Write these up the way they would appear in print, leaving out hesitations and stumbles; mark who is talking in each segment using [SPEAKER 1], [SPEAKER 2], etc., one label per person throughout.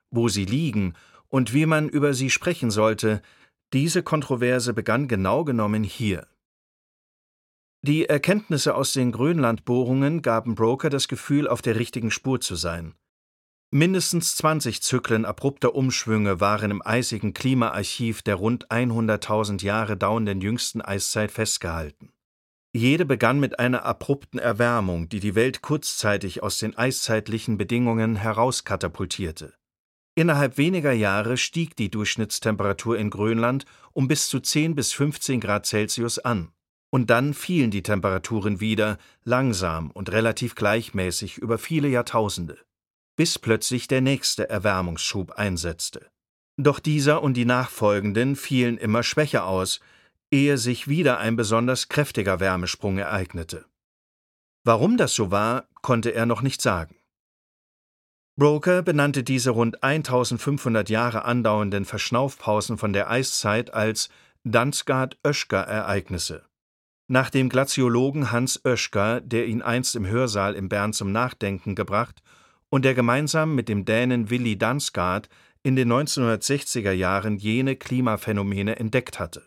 [SPEAKER 1] wo sie liegen und wie man über sie sprechen sollte, diese Kontroverse begann genau genommen hier. Die Erkenntnisse aus den Grönlandbohrungen gaben Broca das Gefühl, auf der richtigen Spur zu sein. Mindestens 20 Zyklen abrupter Umschwünge waren im eisigen Klimaarchiv der rund 100.000 Jahre dauernden jüngsten Eiszeit festgehalten. Jede begann mit einer abrupten Erwärmung, die die Welt kurzzeitig aus den eiszeitlichen Bedingungen herauskatapultierte. Innerhalb weniger Jahre stieg die Durchschnittstemperatur in Grönland um bis zu 10 bis 15 Grad Celsius an. Und dann fielen die Temperaturen wieder, langsam und relativ gleichmäßig über viele Jahrtausende, bis plötzlich der nächste Erwärmungsschub einsetzte. Doch dieser und die nachfolgenden fielen immer schwächer aus, ehe sich wieder ein besonders kräftiger Wärmesprung ereignete. Warum das so war, konnte er noch nicht sagen. Broca benannte diese rund 1500 Jahre andauernden Verschnaufpausen von der Eiszeit als Dansgaard-Oeschger-Ereignisse. Nach dem Glaziologen Hans Oeschger, der ihn einst im Hörsaal in Bern zum Nachdenken gebracht und der gemeinsam mit dem Dänen Willy Dansgaard in den 1960er Jahren jene Klimaphänomene entdeckt hatte.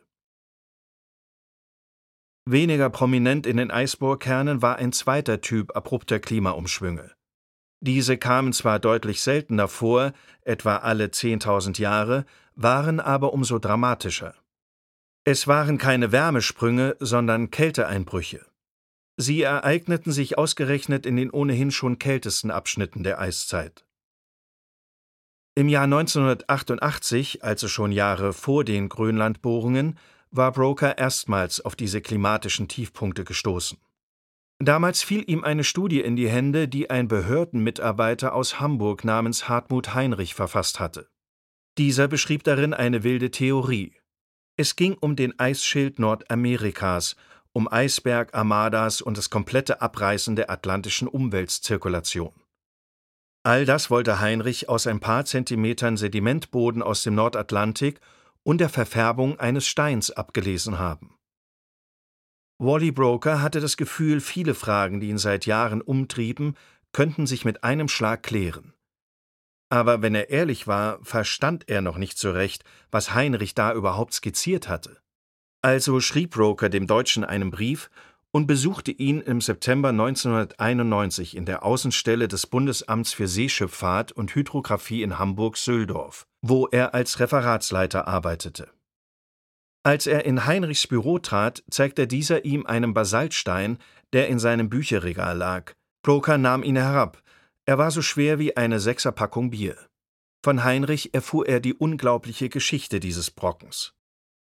[SPEAKER 1] Weniger prominent in den Eisbohrkernen war ein zweiter Typ abrupter Klimaumschwünge. Diese kamen zwar deutlich seltener vor, etwa alle 10.000 Jahre, waren aber umso dramatischer. Es waren keine Wärmesprünge, sondern Kälteeinbrüche. Sie ereigneten sich ausgerechnet in den ohnehin schon kältesten Abschnitten der Eiszeit. Im Jahr 1988, also schon Jahre vor den Grönlandbohrungen, war Broca erstmals auf diese klimatischen Tiefpunkte gestoßen. Damals fiel ihm eine Studie in die Hände, die ein Behördenmitarbeiter aus Hamburg namens Hartmut Heinrich verfasst hatte. Dieser beschrieb darin eine wilde Theorie. Es ging um den Eisschild Nordamerikas, um Eisbergarmadas und das komplette Abreißen der atlantischen Umweltzirkulation. All das wollte Heinrich aus ein paar Zentimetern Sedimentboden aus dem Nordatlantik und der Verfärbung eines Steins abgelesen haben. Wally Broca hatte das Gefühl, viele Fragen, die ihn seit Jahren umtrieben, könnten sich mit einem Schlag klären. Aber wenn er ehrlich war, verstand er noch nicht so recht, was Heinrich da überhaupt skizziert hatte. Also schrieb Broca dem Deutschen einen Brief und besuchte ihn im September 1991 in der Außenstelle des Bundesamts für Seeschifffahrt und Hydrographie in Hamburg-Söldorf, wo er als Referatsleiter arbeitete. Als er in Heinrichs Büro trat, zeigte dieser ihm einen Basaltstein, der in seinem Bücherregal lag. Broca nahm ihn herab. Er war so schwer wie eine 6er-Packung Bier. Von Heinrich erfuhr er die unglaubliche Geschichte dieses Brockens.